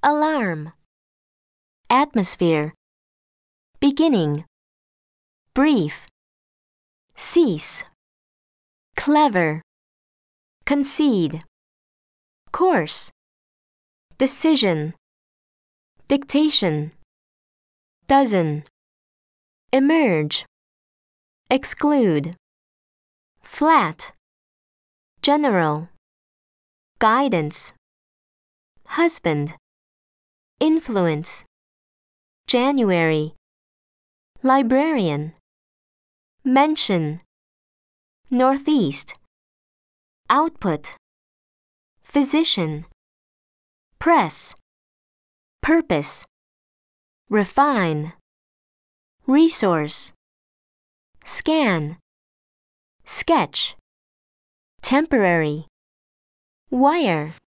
alarm, atmosphere, beginning, brief, cease, clever, concede, course, decision, dictation, dozen, emerge, exclude, flat, general, guidance, husband, influence, January, librarian, mention, northeast, output, physician, press, purpose, refine, resource, scan, sketch, temporary, wire.